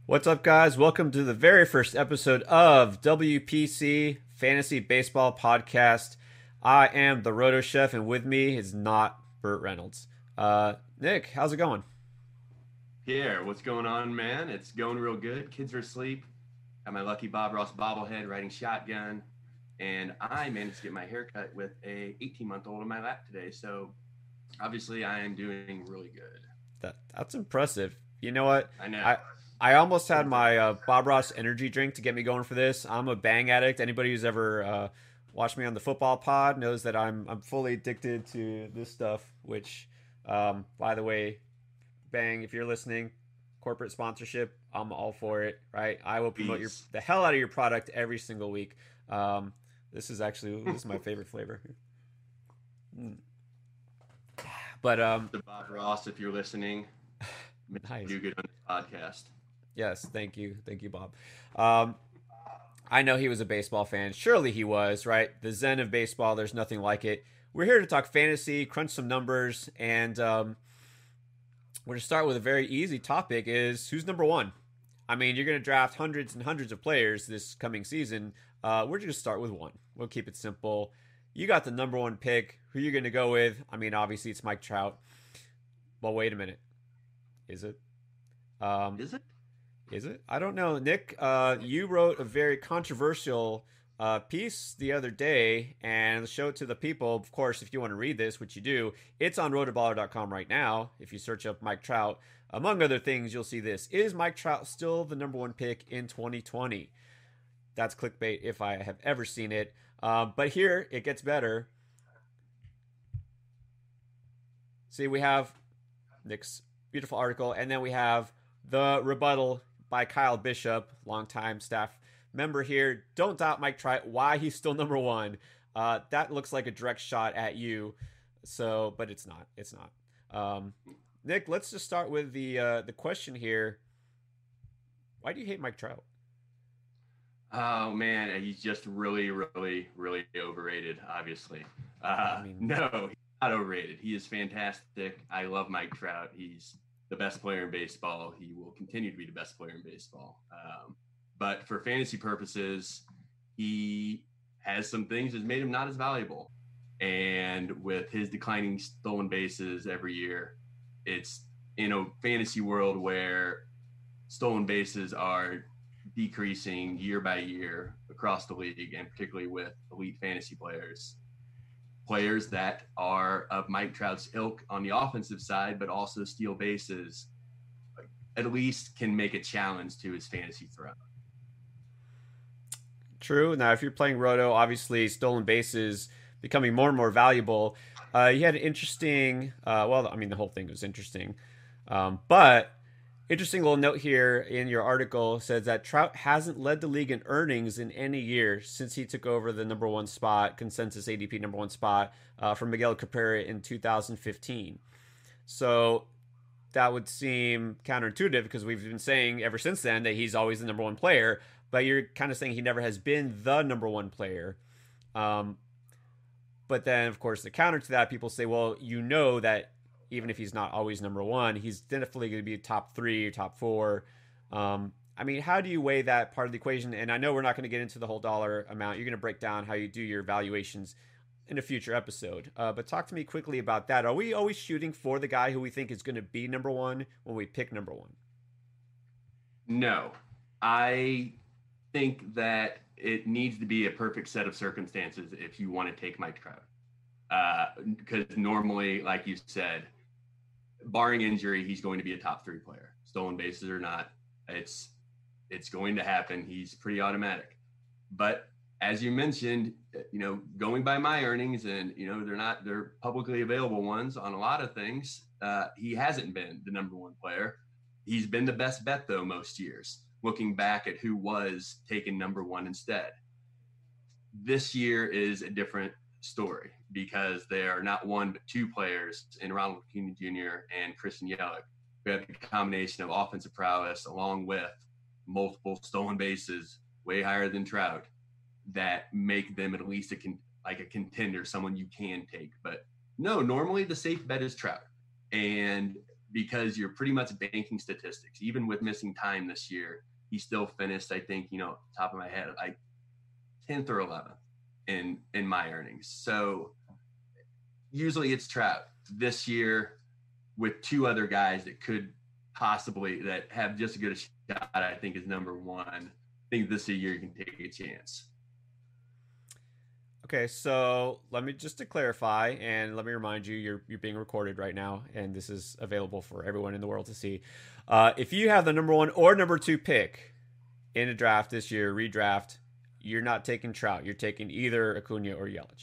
What's up, guys? Welcome to the very first episode of WPC Fantasy Baseball Podcast. I am the Roto Chef, and with me is not Burt Reynolds. Nick, how's it going? Pierre, what's going on, man? It's going real good. Kids are asleep. Got my lucky Bob Ross bobblehead riding shotgun, and I managed to get my hair cut with a 18-month-old in my lap today. So obviously, I am doing really good. That's impressive. You know what? I know. I almost had my Bob Ross energy drink to get me going for this. I'm a Bang addict. Anybody who's ever watched me on the football pod knows that I'm fully addicted to this stuff. Which, by the way, Bang, if you're listening, corporate sponsorship, I'm all for it. Right? I will promote Peace. the hell out of your product every single week. This is my favorite flavor. Mm. But The Bob Ross, if you're listening, nice. do good on this podcast. Yes, thank you, Bob. Um, I know he was a baseball fan. Surely he was, right? The zen of baseball. There's nothing like it. We're here to talk fantasy, crunch some numbers, and we're going to start with a very easy topic: is who's number one? I mean, you're going to draft hundreds and hundreds of players this coming season. We're just going to start with one. We'll keep it simple. You got the number one pick. Who you going to go with? I mean, obviously it's Mike Trout. Well, wait a minute. Is it? Is it? Is it? I don't know. Nick, you wrote a very controversial piece the other day and showed it to the people. Of course, if you want to read this, which you do, it's on rotoballer.com right now. If you search up Mike Trout, among other things, you'll see this. Is Mike Trout still the number one pick in 2020? That's clickbait if I have ever seen it. But here, it gets better. See, we have Nick's beautiful article, and then we have the rebuttal by Kyle Bishop, longtime staff member here. Don't doubt Mike Trout. Why he's still number one? That looks like a direct shot at you. So, but it's not. It's not. Nick, let's just start with the question here. Why do you hate Mike Trout? Oh man, he's just really, really, really overrated. Obviously, I mean, no, he's not overrated. He is fantastic. I love Mike Trout. He's the best player in baseball. He will continue to be the best player in baseball. But for fantasy purposes, he has some things that made him not as valuable. And with his declining stolen bases every year, it's in a fantasy world where stolen bases are decreasing year by year across the league, and particularly with elite fantasy players that are of Mike Trout's ilk on the offensive side, but also steal bases, at least can make a challenge to his fantasy throne. true. Now, if you're playing Roto, obviously stolen bases becoming more and more valuable. You had an interesting, well, I mean, the whole thing was interesting. But interesting little note here in your article says that Trout hasn't led the league in earnings in any year since he took over the number one spot, consensus ADP number one spot from Miguel Cabrera in 2015. So that would seem counterintuitive because we've been saying ever since then that he's always the number one player, but you're kind of saying he never has been the number one player. Um, but then, of course, the counter to that, people say, well, you know that even if he's not always number one, he's definitely going to be top three or top four. I mean, how do you weigh that part of the equation? And I know we're not going to get into the whole dollar amount. You're going to break down how you do your valuations in a future episode. But talk to me quickly about that. Are we always shooting for the guy who we think is going to be number one when we pick number one? No, I think that it needs to be a perfect set of circumstances if you want to take Mike Trout. Because normally, like you said, barring injury, he's going to be a top three player. Stolen bases or not, it's going to happen. He's pretty automatic. But as you mentioned, going by my earnings, and they're publicly available ones on a lot of things. He hasn't been the number one player. He's been the best bet though most years. Looking back at who was taken number one instead, this year is a different story because there are not one but two players in Ronald Acuna Jr. and Christian Yelich who have a combination of offensive prowess along with multiple stolen bases way higher than Trout that make them at least a contender, someone you can take. But no, normally the safe bet is Trout. And because you're pretty much banking statistics. Even with missing time this year, he still finished, I think, top of my head, like 10th or 11th in my earnings. So usually it's Trout. This year, with two other guys that could possibly that have just as good a shot, I think is number one. I think this year you can take a chance. Okay, so let me just to clarify, and let me remind you, you're being recorded right now, and this is available for everyone in the world to see. If you have the number 1 or number 2 pick in a draft this year, redraft, you're not taking Trout. You're taking either Acuna or Yelich.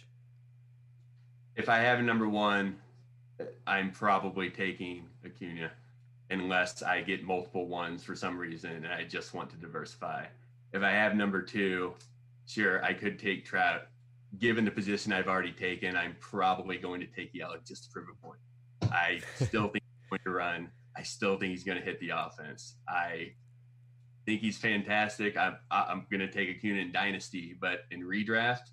If I have a number 1, I'm probably taking Acuna, unless I get multiple ones for some reason and I just want to diversify. If I have number 2, sure, I could take Trout. Given the position I've already taken, I'm probably going to take Yelich just to prove a point. I still think he's going to run. I still think he's going to hit the offense. I think he's fantastic. I'm going to take Acuna in Dynasty, but in redraft,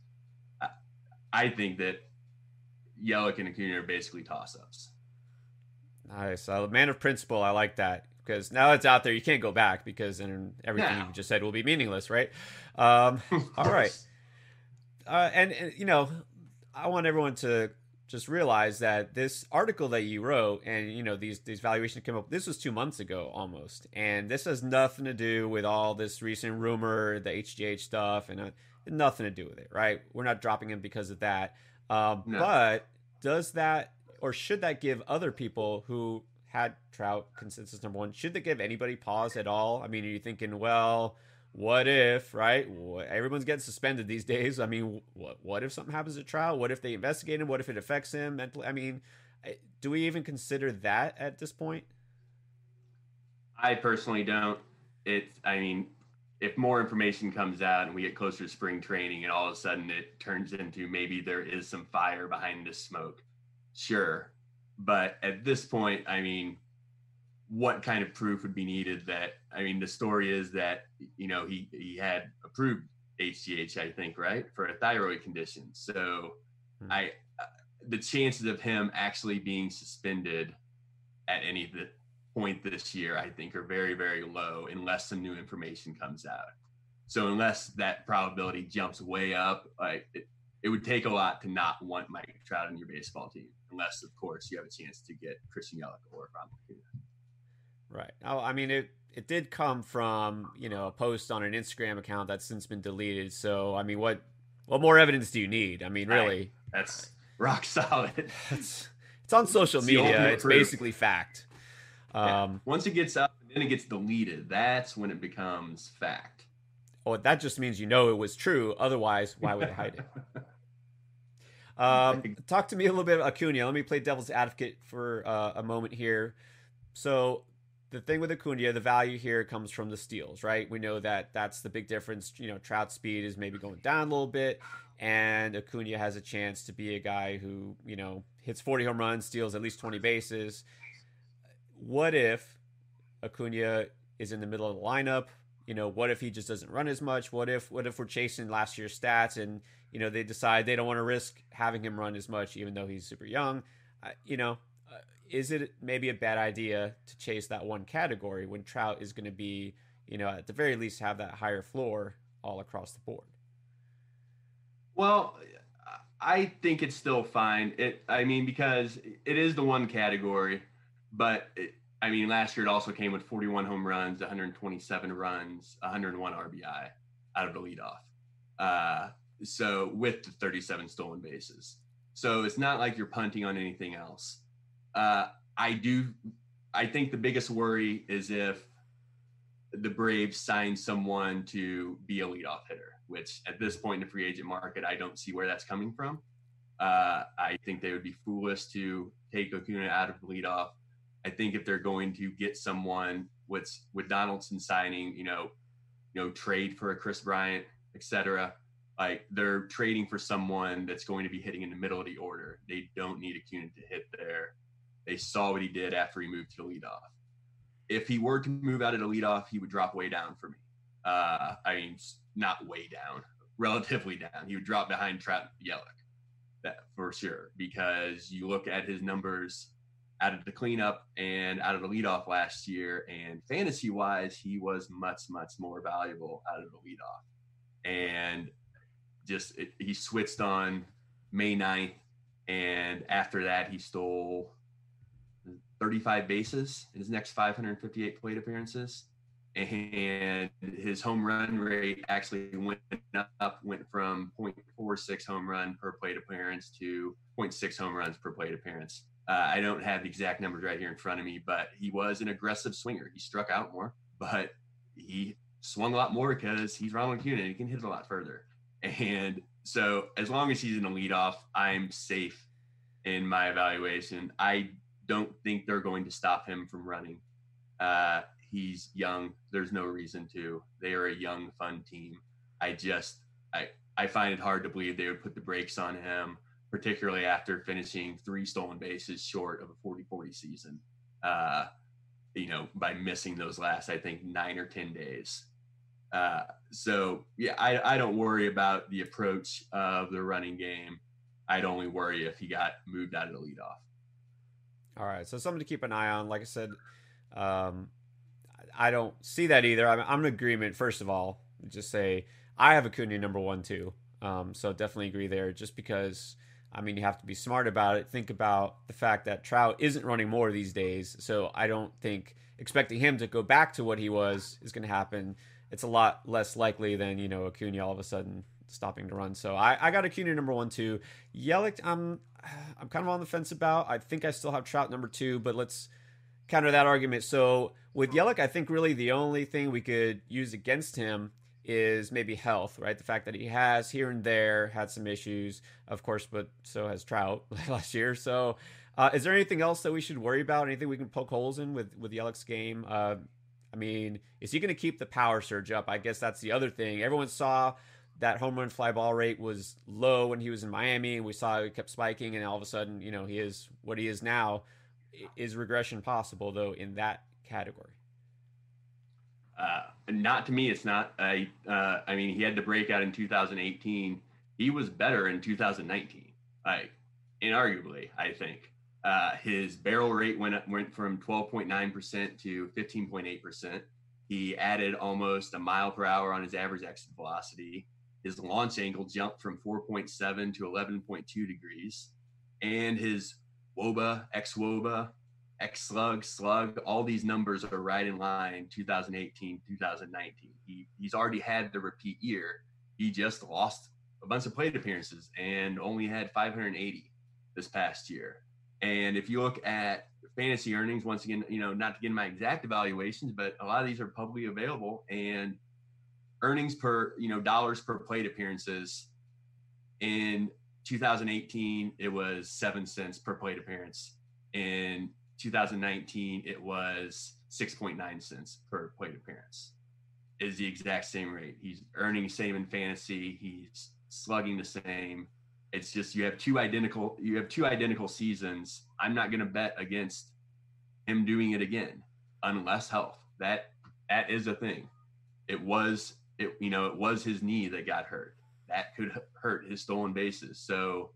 I think that Yelich and Acuna are basically toss-ups. Nice. Man of principle. I like that, because now it's out there. You can't go back, because then everything you just said will be meaningless, right? All right. And I want everyone to just realize that this article that you wrote and, these valuations came up, this was 2 months ago almost. And this has nothing to do with all this recent rumor, the HGH stuff, and nothing to do with it, right? We're not dropping him because of that. No. But does that, or should that give other people who had Trout consensus number 1, should that give anybody pause at all? I mean, are you thinking, well, what if, right? Everyone's getting suspended these days. I mean, what if something happens to Trout? What if they investigate him? What if it affects him mentally? I mean, do we even consider that at this point? I personally don't. If more information comes out and we get closer to spring training and all of a sudden it turns into maybe there is some fire behind this smoke, sure. But at this point, what kind of proof would be needed? The story is that, he had approved HGH, I think, right, for a thyroid condition. So the chances of him actually being suspended at any point this year, I think, are very, very low unless some new information comes out. So unless that probability jumps way up, it would take a lot to not want Mike Trout on your baseball team, unless, of course, you have a chance to get Christian Yelich or Ronald Acuna. Right. Oh, it did come from, a post on an Instagram account that's since been deleted. So, what more evidence do you need? Really. That's rock solid. It's on social media. It's basically fact. Once it gets up and then it gets deleted, that's when it becomes fact. Oh, that just means it was true. Otherwise, why would they hide it? Talk to me a little bit about Acuna. Let me play devil's advocate for a moment here. So the thing with Acuna, the value here comes from the steals, right? We know that that's the big difference. Trout's speed is maybe going down a little bit, and Acuna has a chance to be a guy who, hits 40 home runs, steals at least 20 bases. What if Acuna is in the middle of the lineup? What if he just doesn't run as much? What if we're chasing last year's stats and, they decide they don't want to risk having him run as much, even though he's super young? Is it maybe a bad idea to chase that one category when Trout is going to be, at the very least have that higher floor all across the board? Well, I think it's still fine. Because it is the one category, but last year it also came with 41 home runs, 127 runs, 101 RBI out of the leadoff. So with the 37 stolen bases. So it's not like you're punting on anything else. I think the biggest worry is if the Braves sign someone to be a leadoff hitter, which at this point in the free agent market, I don't see where that's coming from. I think they would be foolish to take Acuna out of the leadoff. I think if they're going to get someone with Donaldson signing, trade for a Chris Bryant, etc., they're trading for someone that's going to be hitting in the middle of the order. They don't need Acuna to hit there. They saw what he did after he moved to the leadoff. If he were to move out of the leadoff, he would drop way down for me. Not way down, relatively down. He would drop behind Trout and Yelich, that for sure, because you look at his numbers out of the cleanup and out of the leadoff last year. And fantasy wise, he was much, much more valuable out of the leadoff. And he switched on May 9th. And after that, he stole 35 bases in his next 558 plate appearances. And his home run rate actually went from 0.46 home run per plate appearance to 0.6 home runs per plate appearance. I don't have the exact numbers right here in front of me, but he was an aggressive swinger. He struck out more, but he swung a lot more because he's Ronald Acuna and he can hit it a lot further. And so as long as he's in the leadoff, I'm safe in my evaluation. I don't think they're going to stop him from running. He's young. There's no reason to. They are a young, fun team. I find it hard to believe they would put the brakes on him, particularly after finishing 3 stolen bases short of a 40-40 season, by missing those last, I think, 9 or 10 days. So, yeah, I don't worry about the approach of the running game. I'd only worry if he got moved out of the leadoff. All right, so something to keep an eye on. Like I said, I don't see that either. I'm in agreement, first of all. Just say I have Acuna number 1 too. So definitely agree there, just because, you have to be smart about it. Think about the fact that Trout isn't running more these days. So I don't think expecting him to go back to what he was is going to happen. It's a lot less likely than, Acuna all of a sudden stopping to run. So I got Acuna number 1 too. Yelich, I'm kind of on the fence about. I think I still have Trout number 2, but let's counter that argument. So with Yelich, I think really the only thing we could use against him is maybe health, right? The fact that he has here and there had some issues, of course, but so has Trout last year. So is there anything else that we should worry about? Anything we can poke holes in with Yelich's game? Is he going to keep the power surge up? I guess that's the other thing. Everyone saw that home run fly ball rate was low when he was in Miami, and we saw it kept spiking, and all of a sudden, he is what he is now. Is regression possible, though, in that category? Not to me, it's not. He had to break out in 2018. He was better in 2019, inarguably, I think. His barrel rate went from 12.9% to 15.8%. He added almost a mile per hour on his average exit velocity. His launch angle jumped from 4.7 to 11.2 degrees. And his WOBA, xWOBA, slug, all these numbers are right in line 2018, 2019. He's already had the repeat year. He just lost a bunch of plate appearances and only had 580 this past year. And if you look at fantasy earnings, once again, not to get my exact evaluations, but a lot of these are publicly available, and earnings per, dollars per plate appearances in 2018, it was 7 cents per plate appearance. In 2019, it was 6.9 cents per plate appearance. Is the exact same rate. He's earning the same in fantasy. He's slugging the same. It's just you have two identical seasons. I'm not going to bet against him doing it again unless health. That is a thing. It was his knee that got hurt. That could hurt his stolen bases. So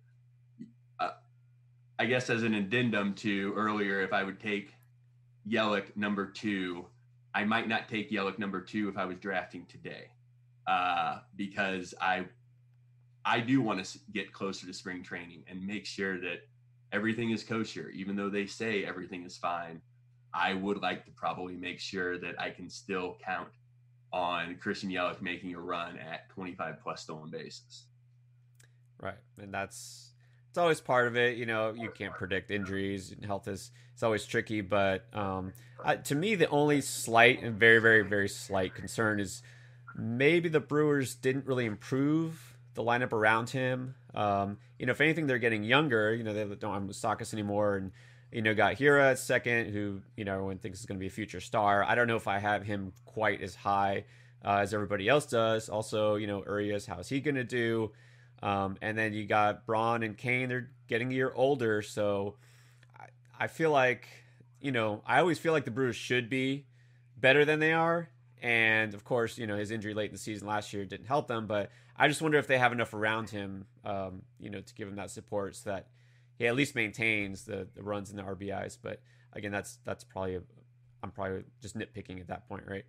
I guess as an addendum to earlier, if I would take Yelich number 2, I might not take Yelich number 2 if I was drafting today, because I do want to get closer to spring training and make sure that everything is kosher. Even though they say everything is fine, I would like to probably make sure that I can still count on Christian Yelich making a run at 25 plus stolen bases. Right. And it's always part of it. You can't predict injuries, and health it's always tricky. But to me, the only slight and very, very, very slight concern is maybe the Brewers didn't really improve the lineup around him. If anything, they're getting younger. They don't have Moustakas anymore, and got Hira at second, who everyone thinks is going to be a future star. I don't know if I have him quite as high as everybody else does. Also, Urias, how's he going to do? And then you got Braun and Kane. They're getting a year older, so I feel like I always feel like the Brewers should be better than they are. And of course, his injury late in the season last year didn't help them, but I just wonder if they have enough around him, to give him that support so that he at least maintains the runs and the RBIs. But again, that's probably I'm probably just nitpicking at that point, right?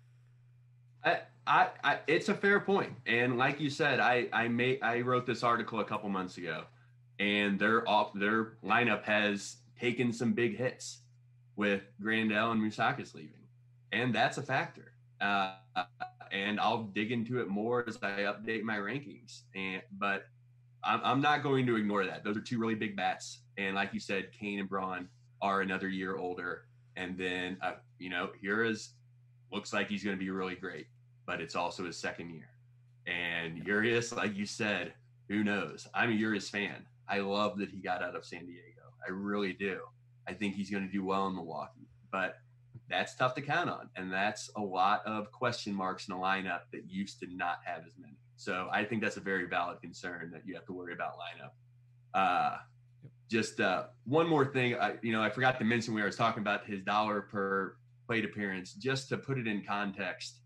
It's a fair point, and like you said, I wrote this article a couple months ago, and their lineup has taken some big hits with Grandal and Moustakas leaving, and that's a factor. And I'll dig into it more as I update my rankings. But I'm not going to ignore that. Those are two really big bats, and like you said, Kane and Braun are another year older, and then here is looks like he's going to be really great, but it's also his second year. And Urias, like you said, who knows? I'm a Urias fan. I love that he got out of San Diego. I really do. I think he's going to do well in Milwaukee, but that's tough to count on. And that's a lot of question marks in a lineup that used to not have as many. So I think that's a very valid concern that you have to worry about lineup. Just one more thing. I forgot to mention when I was talking about his dollar per plate appearance, just to put it in context.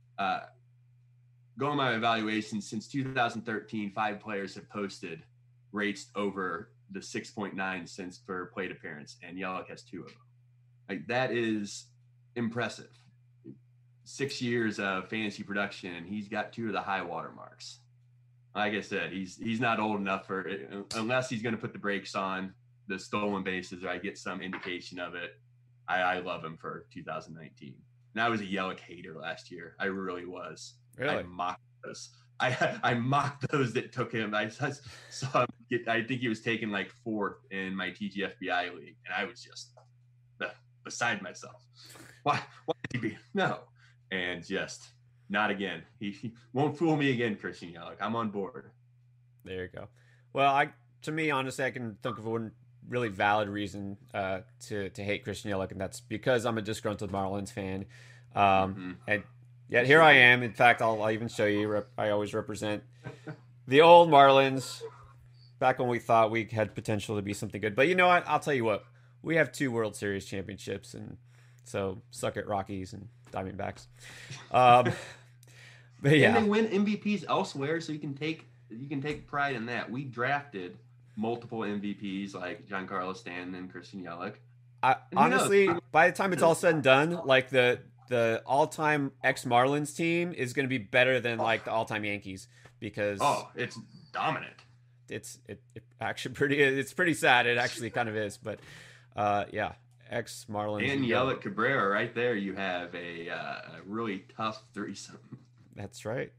Going by my evaluation, since 2013, 5 players have posted rates over the 6.9 cents per plate appearance, and Yelich has 2 of them. Like, that is impressive. 6 years of fantasy production, and he's got 2 of the high water marks. Like I said, he's not old enough for it, unless he's going to put the brakes on the stolen bases, or I get some indication of it. I love him for 2019. And I was a Yelich hater last year. I really was. Really? I mocked those. I mocked those that took him. I saw him I think he was taken like 4th in my TGFBI league, and I was just beside myself. Why did he be? No. And just not again. He won't fool me again, Christian Yelich. I'm on board. There you go. Well, to me, honestly, I can think of one really valid reason to hate Christian Yelich, and that's because I'm a disgruntled Marlins fan. And yet here I am. In fact, I'll even show you. I always represent the old Marlins, back when we thought we had potential to be something good. But you know what? I'll tell you what. We have 2 World Series championships, and so suck it, Rockies and Diamondbacks. But yeah, and they win MVPs elsewhere, so you can take pride in that. We drafted multiple MVPs like Giancarlo Stanton and Christian Yelich. Honestly, by the time it's all said and done, like the all-time ex-Marlins team is going to be better than like the all-time Yankees, because it's dominant. It's actually it's pretty sad. It actually kind of is, but yeah, ex-Marlins and Yelich Cabrera right there. You have a really tough threesome. That's right.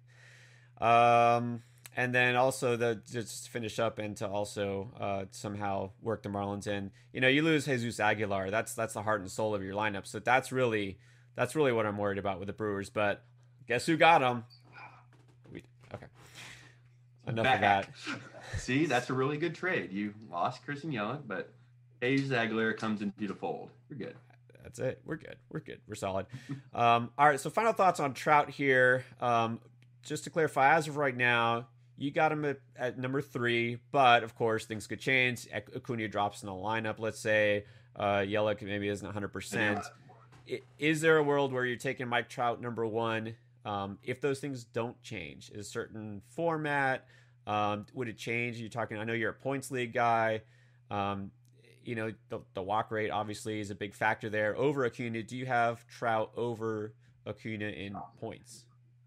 And then also just to finish up and to also somehow work the Marlins in. You lose Jesus Aguilar. That's the heart and soul of your lineup. So that's really what I'm worried about with the Brewers. But guess who got him? Okay. Enough of that. See, that's a really good trade. You lost Christian Yelich, but Jesus Aguilar comes into the fold. We're good. That's it. We're good. We're solid. All right. So final thoughts on Trout here. Just to clarify, as of right now, you got him at number 3, but of course things could change. Acuna drops in the lineup. Let's say Yelich maybe isn't 100%. Is there a world where you're taking Mike Trout number 1? If those things don't change, is a certain format, would it change? You're talking. I know you're a points league guy. The walk rate obviously is a big factor there. Over Acuna, do you have Trout over Acuna in points?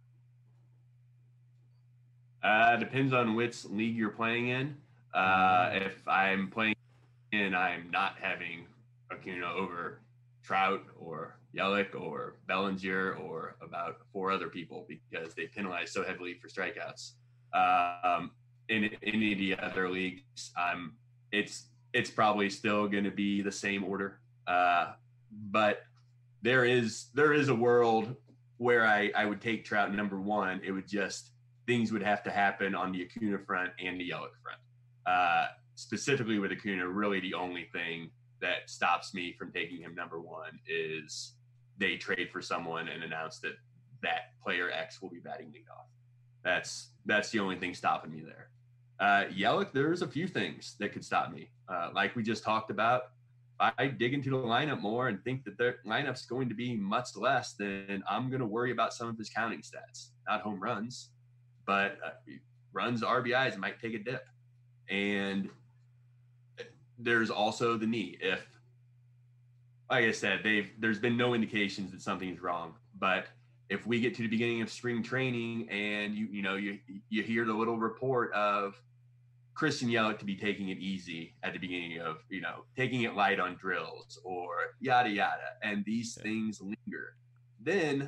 Depends on which league you're playing in. If I'm playing in, I'm not having Acuna over Trout or Yelich or Bellinger or about 4 other people, because they penalize so heavily for strikeouts. In any of the other leagues, it's probably still going to be the same order. But there is a world where I would take Trout number 1. It would just, things would have to happen on the Acuna front and the Yelich front. Specifically with Acuna, really the only thing that stops me from taking him number 1 is they trade for someone and announce that player X will be batting leadoff. That's the only thing stopping me there. Yelich, there's a few things that could stop me. Like we just talked about, if I dig into the lineup more and think that their lineup's going to be much less, then I'm going to worry about some of his counting stats. Not home runs, but runs, RBIs might take a dip. And there's also the knee. If, like I said, there's been no indications that something's wrong, but if we get to the beginning of spring training and you hear the little report of Christian Yelich to be taking it easy at the beginning of, taking it light on drills or yada, yada, and these things linger, then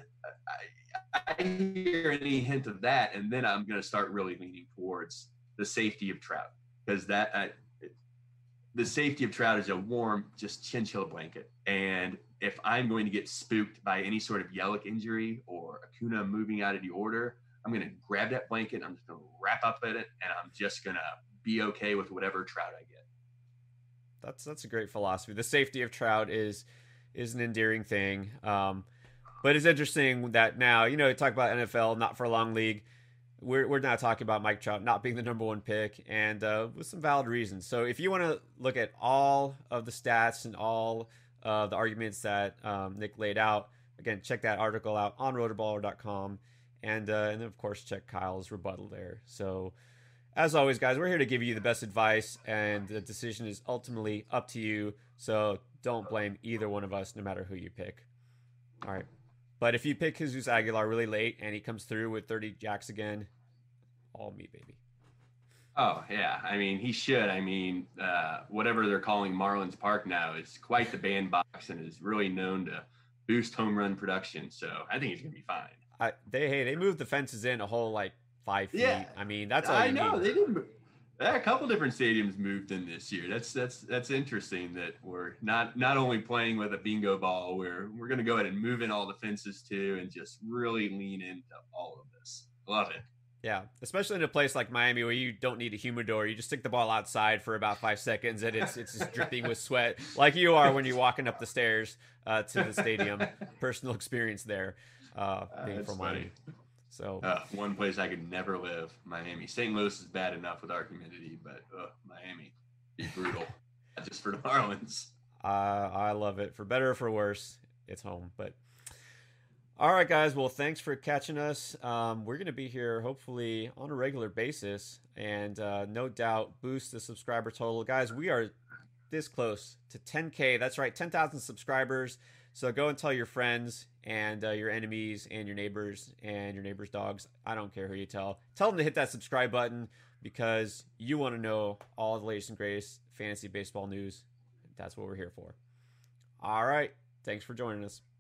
I hear any hint of that, and then I'm going to start really leaning towards the safety of Trout, because the safety of Trout is a warm, just chinchilla blanket. And if I'm going to get spooked by any sort of Yelich injury or Acuna moving out of the order, I'm going to grab that blanket, I'm just going to wrap up in it, and I'm just going to be okay with whatever Trout I get. That's a great philosophy. The safety of Trout is an endearing thing. But it's interesting that now, you talk about NFL, not for a long league. We're now talking about Mike Trout not being the number one pick, and with some valid reasons. So if you want to look at all of the stats and all the arguments that Nick laid out, again, check that article out on rotoballer.com, and then of course check Kyle's rebuttal there. So as always, guys, we're here to give you the best advice, and the decision is ultimately up to you. So don't blame either one of us, no matter who you pick. All right. But if you pick Jesus Aguilar really late and he comes through with 30 jacks again, all me, baby. Oh, yeah. I mean, he should. I mean, whatever they're calling Marlins Park now is quite the bandbox and is really known to boost home run production. So I think he's going to be fine. They moved the fences in a whole 5 feet. Yeah. I mean, that's all you need. I know. They didn't. A couple different stadiums moved in this year. That's interesting that we're not only playing with a bingo ball, we're going to go ahead and move in all the fences too, and just really lean into all of this. Love it. Yeah, especially in a place like Miami where you don't need a humidor. You just stick the ball outside for about 5 seconds, and it's just dripping with sweat, like you are when you're walking up the stairs to the stadium. Personal experience there, being from Miami. So one place I could never live, Miami. St. Louis is bad enough with our humidity, but Miami is brutal. Not just for the Marlins. I love it. For better or for worse, it's home. But all right, guys. Well, thanks for catching us. We're going to be here hopefully on a regular basis, and no doubt boost the subscriber total. Guys, we are this close to 10K. That's right, 10,000 subscribers. So go and tell your friends and your enemies and your neighbors dogs. I don't care who you tell. Tell them to hit that subscribe button because you want to know all the latest and greatest fantasy baseball news. That's what we're here for. All right. Thanks for joining us.